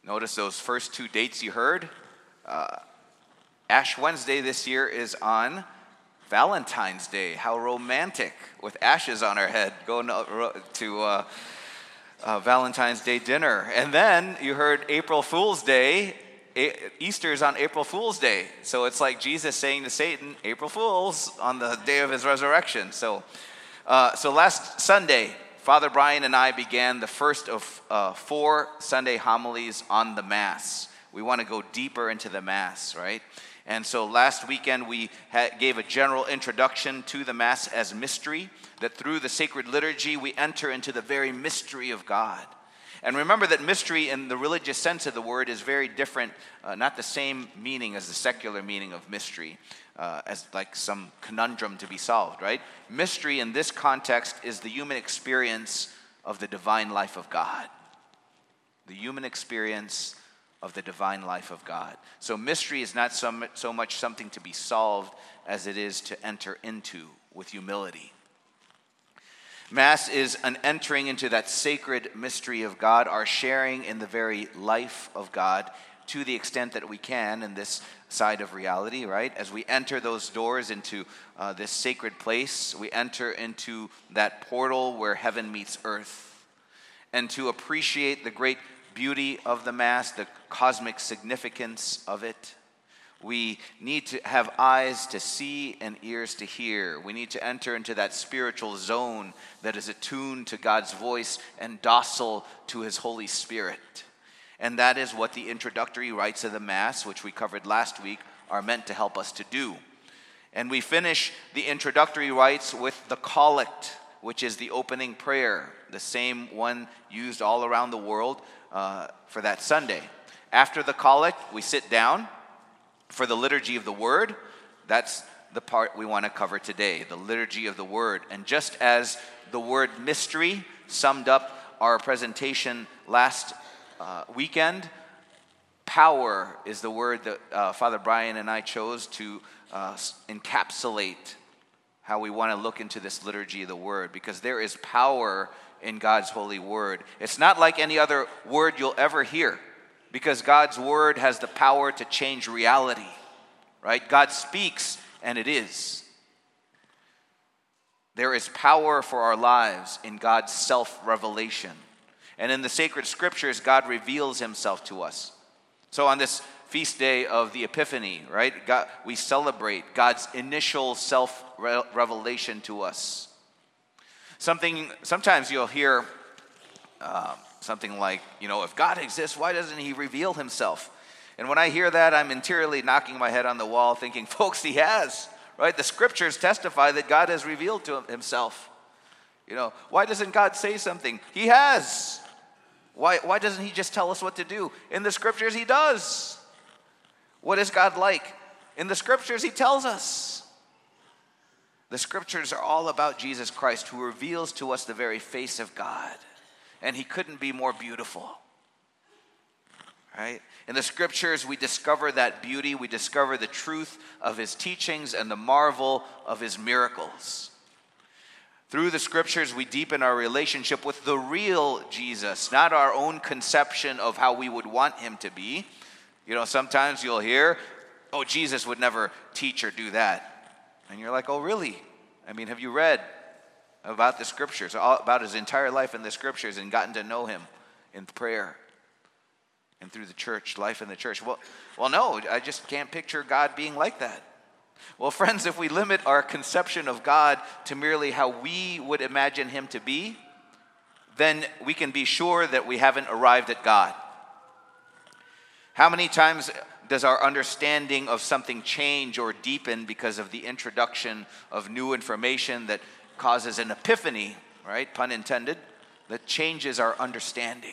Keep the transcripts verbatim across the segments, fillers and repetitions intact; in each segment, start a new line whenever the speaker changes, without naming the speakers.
Notice those first two dates you heard. Uh, Ash Wednesday this year is on Valentine's Day. How romantic, with ashes on our head, going to uh, uh, Valentine's Day dinner. And then you heard April Fool's Day. Easter is on April Fool's Day. So it's like Jesus saying to Satan, April Fools, on the day of his resurrection. So, uh, so last Sunday, Father Brian and I began the first of uh, four Sunday homilies on the Mass. We want to go deeper into the Mass, right? And so last weekend we ha- gave a general introduction to the Mass as mystery, that through the sacred liturgy we enter into the very mystery of God. And remember that mystery in the religious sense of the word is very different, uh, not the same meaning as the secular meaning of mystery, uh, as like some conundrum to be solved, right? Mystery in this context is the human experience of the divine life of God. The human experience of the divine life of God. So mystery is not so much, so much something to be solved as it is to enter into with humility. Mass is an entering into that sacred mystery of God, our sharing in the very life of God to the extent that we can in this side of reality, right? As we enter those doors into uh, this sacred place, we enter into that portal where heaven meets earth. And to appreciate the great beauty of the Mass, the cosmic significance of it, we need to have eyes to see and ears to hear. We need to enter into that spiritual zone that is attuned to God's voice and docile to his Holy Spirit. And that is what the introductory rites of the Mass, which we covered last week, are meant to help us to do. And we finish the introductory rites with the collect, which is the opening prayer, the same one used all around the world uh, for that Sunday. After the collect, we sit down for the liturgy of the Word. That's the part we want to cover today, the liturgy of the Word. And just as the word mystery summed up our presentation last uh, weekend, power is the word that uh, Father Brian and I chose to uh, encapsulate how we want to look into this liturgy of the Word, because there is power in God's holy Word. It's not like any other word you'll ever hear, because God's Word has the power to change reality, right? God speaks, and it is. There is power for our lives in God's self-revelation. And in the sacred scriptures, God reveals himself to us. So on this feast day of the Epiphany, right, God, we celebrate God's initial self-revelation to us. Something, sometimes you'll hear uh, something like, you know, if God exists, why doesn't he reveal himself? And when I hear that, I'm interiorly knocking my head on the wall thinking, folks, he has, right? The scriptures testify that God has revealed to himself. You know, why doesn't God say something? He has. Why, why doesn't he just tell us what to do? In the scriptures, he does. What is God like? In the scriptures, he tells us. The scriptures are all about Jesus Christ, who reveals to us the very face of God. And he couldn't be more beautiful. Right? In the scriptures, we discover that beauty. We discover the truth of his teachings and the marvel of his miracles. Through the scriptures, we deepen our relationship with the real Jesus, not our own conception of how we would want him to be. You know, sometimes you'll hear, oh, Jesus would never teach or do that. And you're like, oh, really? I mean, have you read about the scriptures, about his entire life in the scriptures, and gotten to know him in prayer and through the church, life in the church? Well, well, no, I just can't picture God being like that. Well, friends, if we limit our conception of God to merely how we would imagine him to be, then we can be sure that we haven't arrived at God. How many times does our understanding of something change or deepen because of the introduction of new information that causes an epiphany, right, pun intended, that changes our understanding?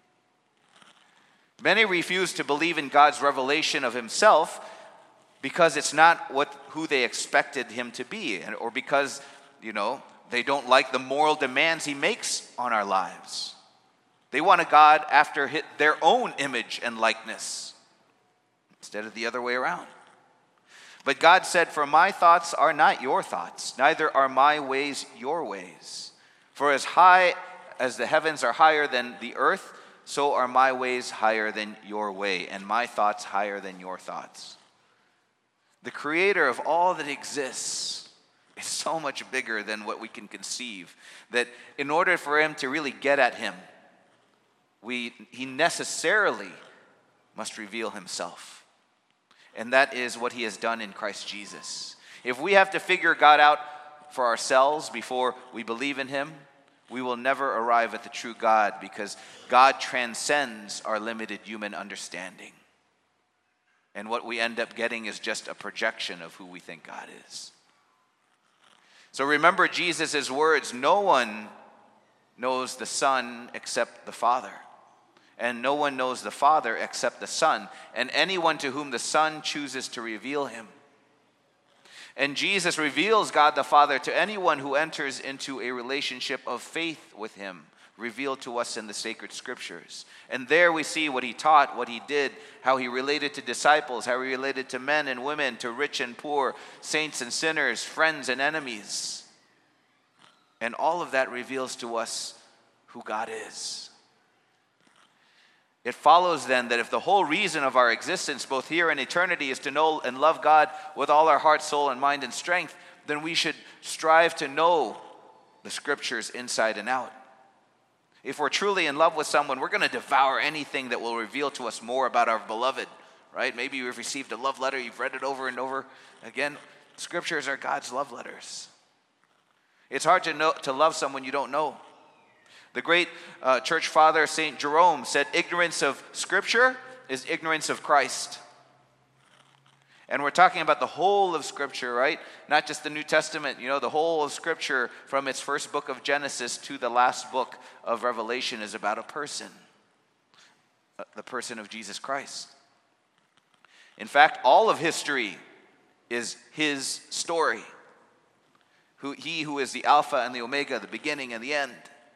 Many refuse to believe in God's revelation of himself because it's not what who they expected him to be, or because, you know, they don't like the moral demands he makes on our lives. They want a God after their own image and likeness, instead of the other way around. But God said, for my thoughts are not your thoughts, neither are my ways your ways. For as high as the heavens are higher than the earth, so are my ways higher than your way, and my thoughts higher than your thoughts. The creator of all that exists is so much bigger than what we can conceive, that in order for him to really get at him, we, he necessarily must reveal himself. And that is what he has done in Christ Jesus. If we have to figure God out for ourselves before we believe in him, we will never arrive at the true God, because God transcends our limited human understanding. And what we end up getting is just a projection of who we think God is. So remember Jesus' words, no one knows the Son except the Father. And no one knows the Father except the Son, and anyone to whom the Son chooses to reveal him. And Jesus reveals God the Father to anyone who enters into a relationship of faith with him, revealed to us in the sacred scriptures. And there we see what he taught, what he did, how he related to disciples, how he related to men and women, to rich and poor, saints and sinners, friends and enemies. And all of that reveals to us who God is. It follows then that if the whole reason of our existence, both here and eternity, is to know and love God with all our heart, soul, and mind and strength, then we should strive to know the scriptures inside and out. If we're truly in love with someone, we're going to devour anything that will reveal to us more about our beloved, right? Maybe you've received a love letter, you've read it over and over again. Scriptures are God's love letters. It's hard to know to love someone you don't know. The great uh, church father, Saint Jerome, said, ignorance of Scripture is ignorance of Christ. And we're talking about the whole of Scripture, right? Not just the New Testament, you know, the whole of Scripture from its first book of Genesis to the last book of Revelation is about a person, the person of Jesus Christ. In fact, all of history is his story. Who, he who is the Alpha and the Omega, the beginning and the end.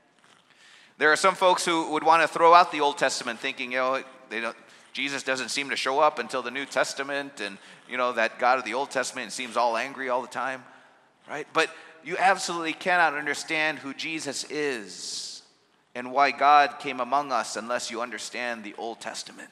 There are some folks who would want to throw out the Old Testament, thinking, you know, they don't, Jesus doesn't seem to show up until the New Testament, and, you know, that God of the Old Testament seems all angry all the time, right? But you absolutely cannot understand who Jesus is and why God came among us unless you understand the Old Testament.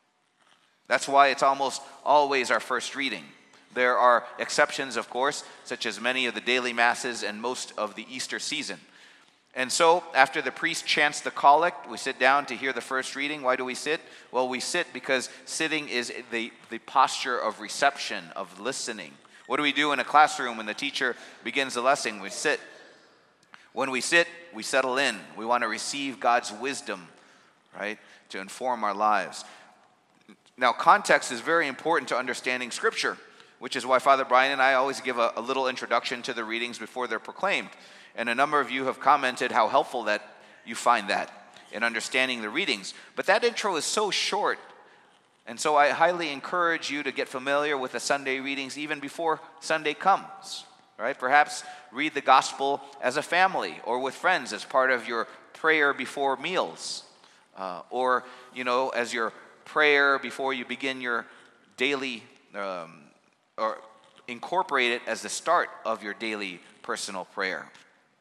That's why it's almost always our first reading. There are exceptions, of course, such as many of the daily masses and most of the Easter season. And so, after the priest chants the collect, we sit down to hear the first reading. Why do we sit? Well, we sit because sitting is the, the posture of reception, of listening. What do we do in a classroom when the teacher begins the lesson? We sit. When we sit, we settle in. We want to receive God's wisdom, right, to inform our lives. Now, context is very important to understanding Scripture, which is why Father Brian and I always give a, a little introduction to the readings before they're proclaimed. And a number of you have commented how helpful that you find that in understanding the readings. But that intro is so short. And so I highly encourage you to get familiar with the Sunday readings even before Sunday comes, right? Perhaps read the gospel as a family or with friends as part of your prayer before meals. Uh, or, you know, as your prayer before you begin your daily, um, or incorporate it as the start of your daily personal prayer.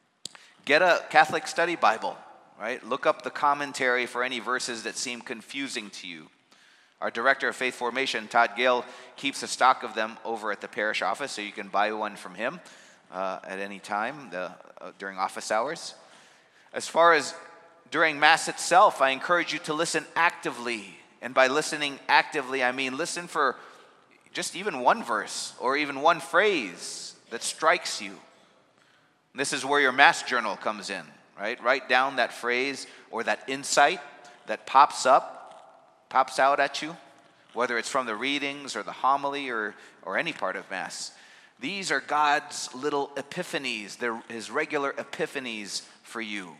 Get a Catholic study Bible, right? Look up the commentary for any verses that seem confusing to you. Our director of faith formation, Todd Gale, keeps a stock of them over at the parish office, so you can buy one from him uh, at any time the, uh, during office hours. As far as during Mass itself, I encourage you to listen actively. And by listening actively, I mean listen for just even one verse or even one phrase that strikes you. This is where your Mass journal comes in, right? Write down that phrase or that insight that pops up, pops out at you, whether it's from the readings or the homily or, or any part of Mass. These are God's little epiphanies. They're his regular epiphanies for you.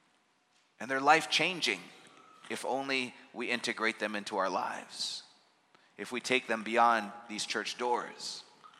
And they're life-changing if only we integrate them into our lives, if we take them beyond these church doors.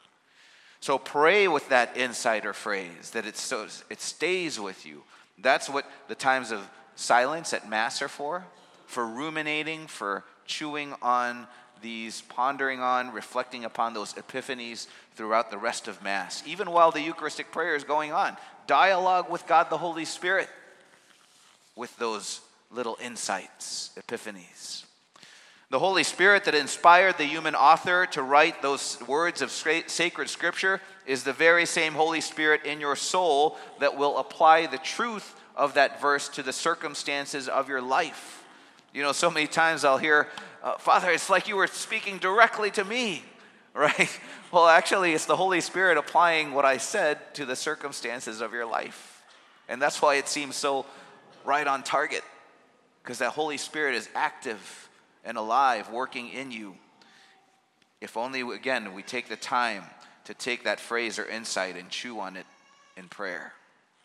So pray with that insight or phrase, that it, so, it stays with you. That's what the times of silence at Mass are for, for ruminating, for chewing on these, pondering on, reflecting upon those epiphanies throughout the rest of Mass. Even while the Eucharistic prayer is going on, dialogue with God the Holy Spirit with those little insights, epiphanies. The Holy Spirit that inspired the human author to write those words of sacred scripture is the very same Holy Spirit in your soul that will apply the truth of that verse to the circumstances of your life. You know, so many times I'll hear, uh, Father, it's like you were speaking directly to me, right? Well, actually, it's the Holy Spirit applying what I said to the circumstances of your life. And that's why it seems so right on target, because that Holy Spirit is active and alive, working in you. If only, again, we take the time to take that phrase or insight and chew on it in prayer.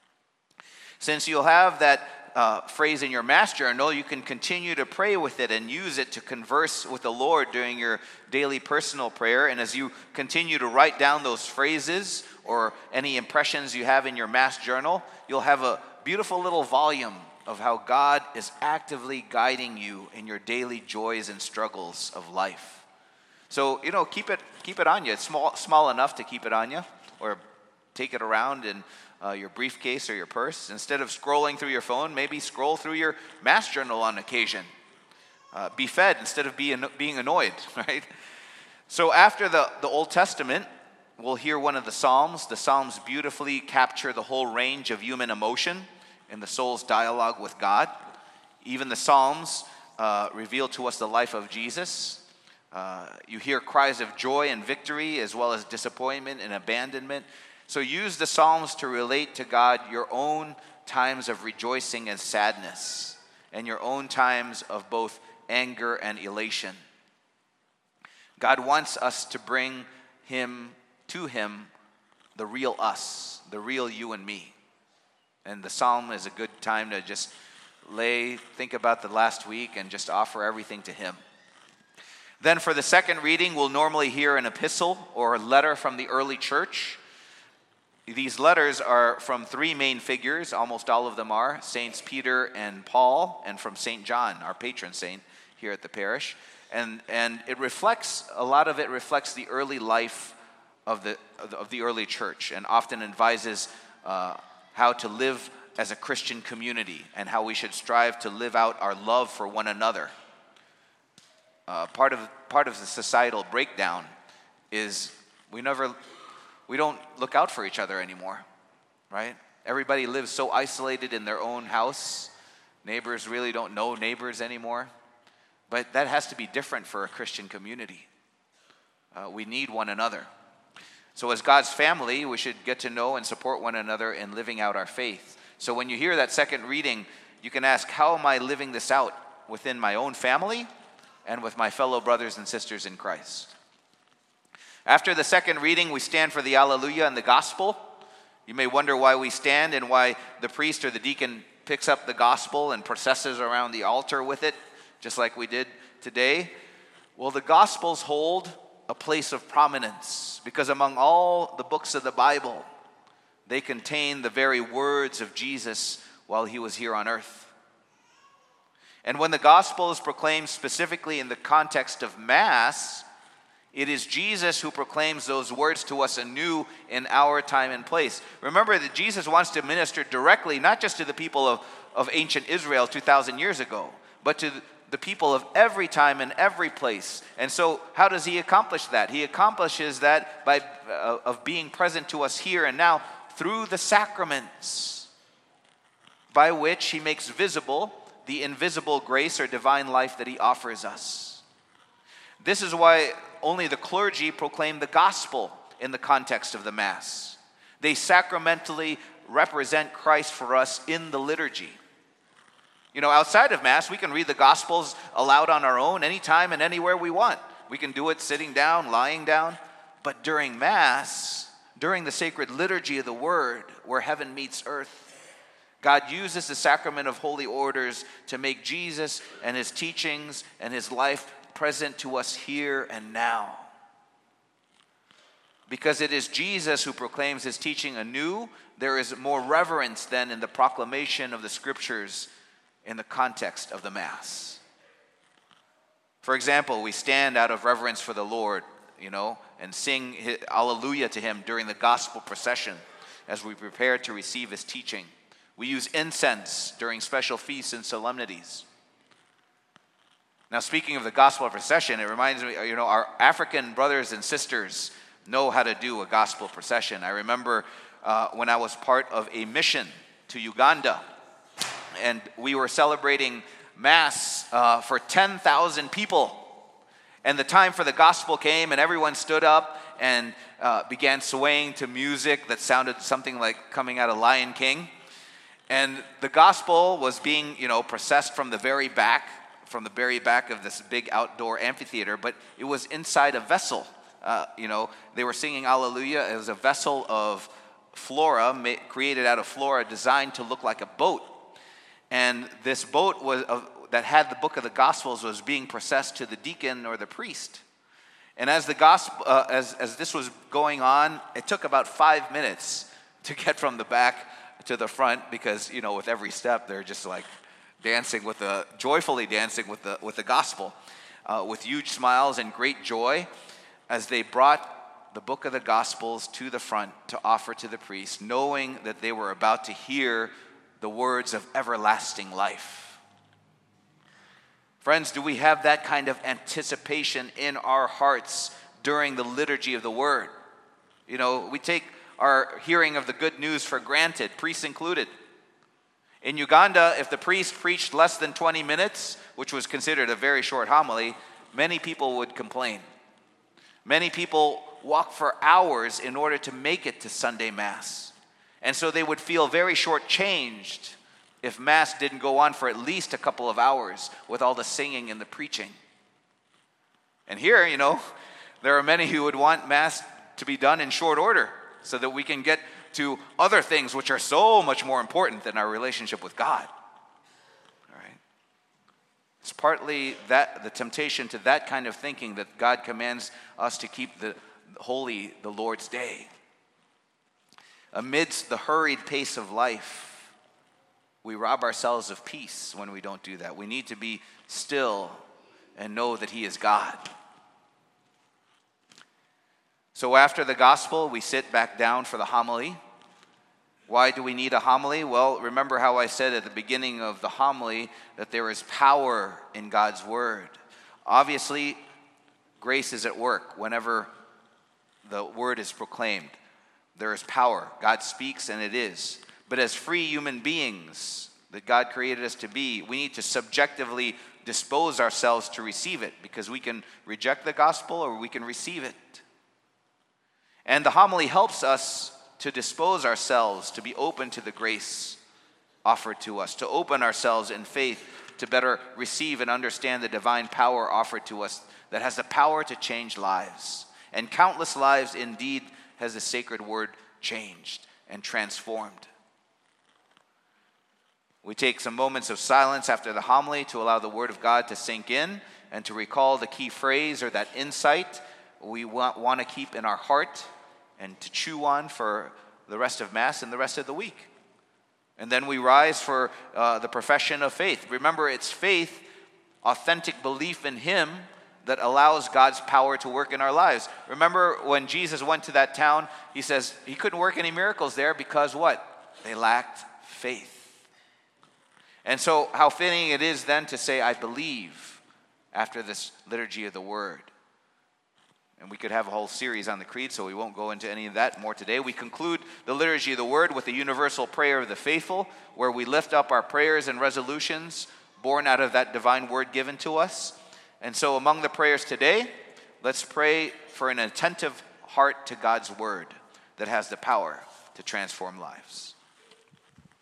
Since you'll have that uh, phrase in your Mass Journal, you can continue to pray with it and use it to converse with the Lord during your daily personal prayer. And as you continue to write down those phrases or any impressions you have in your Mass Journal, you'll have a beautiful little volume of how God is actively guiding you in your daily joys and struggles of life. So, you know, keep it keep it on you. It's small small enough to keep it on you, or take it around in uh, your briefcase or your purse. Instead of scrolling through your phone, maybe scroll through your Mass Journal on occasion. Uh, be fed instead of being being annoyed, right? So after the, the Old Testament, we'll hear one of the Psalms. The Psalms beautifully capture the whole range of human emotion in the soul's dialogue with God. Even the Psalms uh, reveal to us the life of Jesus. Uh, you hear cries of joy and victory, as well as disappointment and abandonment. So use the Psalms to relate to God your own times of rejoicing and sadness, and your own times of both anger and elation. God wants us to bring him to him, the real us, the real you and me. And the Psalm is a good time to just lay, think about the last week and just offer everything to him. Then for the second reading, we'll normally hear an epistle or a letter from the early church. These letters are from three main figures, almost all of them are, Saints Peter and Paul, and from Saint John, our patron saint here at the parish. And, and it reflects, a lot of it reflects the early life of the, of the early church, and often advises uh, how to live as a Christian community and how we should strive to live out our love for one another. Uh, part of part of the societal breakdown is we never, we don't look out for each other anymore, right? Everybody lives so isolated in their own house. Neighbors really don't know neighbors anymore. But that has to be different for a Christian community. Uh, we need one another. So as God's family, we should get to know and support one another in living out our faith. So when you hear that second reading, you can ask, how am I living this out within my own family and with my fellow brothers and sisters in Christ? After the second reading, we stand for the Alleluia and the Gospel. You may wonder why we stand and why the priest or the deacon picks up the Gospel and processes around the altar with it, just like we did today. Well, the Gospels hold a place of prominence because among all the books of the Bible, they contain the very words of Jesus while he was here on earth. And when the gospel is proclaimed specifically in the context of Mass, it is Jesus who proclaims those words to us anew in our time and place. Remember that Jesus wants to minister directly, not just to the people of, of ancient Israel two thousand years ago, but to the people of every time and every place. And so how does he accomplish that? He accomplishes that by uh, of being present to us here and now through the sacraments, by which he makes visible the invisible grace or divine life that he offers us. This is why only the clergy proclaim the gospel in the context of the Mass. They sacramentally represent Christ for us in the liturgy. You know, outside of Mass, we can read the Gospels aloud on our own anytime and anywhere we want. We can do it sitting down, lying down. But during Mass, during the sacred liturgy of the Word, where heaven meets earth, God uses the sacrament of holy orders to make Jesus and his teachings and his life present to us here and now. Because it is Jesus who proclaims his teaching anew, there is more reverence than in the proclamation of the Scriptures in the context of the Mass. For example, we stand out of reverence for the Lord, you know, and sing Alleluia to him during the gospel procession as we prepare to receive his teaching. We use incense during special feasts and solemnities. Now, speaking of the gospel procession, it reminds me, you know, our African brothers and sisters know how to do a gospel procession. I remember uh, when I was part of a mission to Uganda, and we were celebrating Mass uh, for ten thousand people. And the time for the gospel came, and everyone stood up and uh, began swaying to music that sounded something like coming out of Lion King. And the gospel was being, you know, processed from the very back, from the very back of this big outdoor amphitheater, but it was inside a vessel. Uh, you know, they were singing Alleluia. It was a vessel of flora, ma- created out of flora, designed to look like a boat. And this boat was uh, that had the book of the Gospels was being processed to the deacon or the priest. And as the gospel, uh, as as this was going on, it took about five minutes to get from the back to the front, because, you know, with every step they're just like dancing with the joyfully dancing with the with the gospel, uh, with huge smiles and great joy, as they brought the book of the Gospels to the front to offer to the priest, knowing that they were about to hear the words of everlasting life. Friends, do we have that kind of anticipation in our hearts during the liturgy of the Word? You know, we take our hearing of the good news for granted, priests included. In Uganda, if the priest preached less than twenty minutes, which was considered a very short homily, many people would complain. Many people walk for hours in order to make it to Sunday Mass. And so they would feel very shortchanged if Mass didn't go on for at least a couple of hours with all the singing and the preaching. And here, you know, there are many who would want Mass to be done in short order so that we can get to other things which are so much more important than our relationship with God. All right? It's partly that the temptation to that kind of thinking that God commands us to keep the holy the Lord's Day. Amidst the hurried pace of life, we rob ourselves of peace when we don't do that. We need to be still and know that He is God. So after the gospel, we sit back down for the homily. Why do we need a homily? Well, remember how I said at the beginning of the homily that there is power in God's word. Obviously, grace is at work whenever the word is proclaimed. There is power. God speaks, and it is. But as free human beings that God created us to be, we need to subjectively dispose ourselves to receive it, because we can reject the gospel or we can receive it. And the homily helps us to dispose ourselves, to be open to the grace offered to us, to open ourselves in faith to better receive and understand the divine power offered to us that has the power to change lives. And countless lives indeed has the sacred word changed and transformed. We take some moments of silence after the homily to allow the word of God to sink in and to recall the key phrase or that insight we want, want to keep in our heart and to chew on for the rest of Mass and the rest of the week. And then we rise for uh, the profession of faith. Remember, it's faith, authentic belief in Him, that allows God's power to work in our lives. Remember when Jesus went to that town, He says He couldn't work any miracles there because what? They lacked faith. And so how fitting it is then to say, I believe, after this liturgy of the Word. And we could have a whole series on the Creed, so we won't go into any of that more today. We conclude the liturgy of the Word with the universal prayer of the faithful, where we lift up our prayers and resolutions born out of that divine Word given to us. And so among the prayers today, let's pray for an attentive heart to God's Word that has the power to transform lives.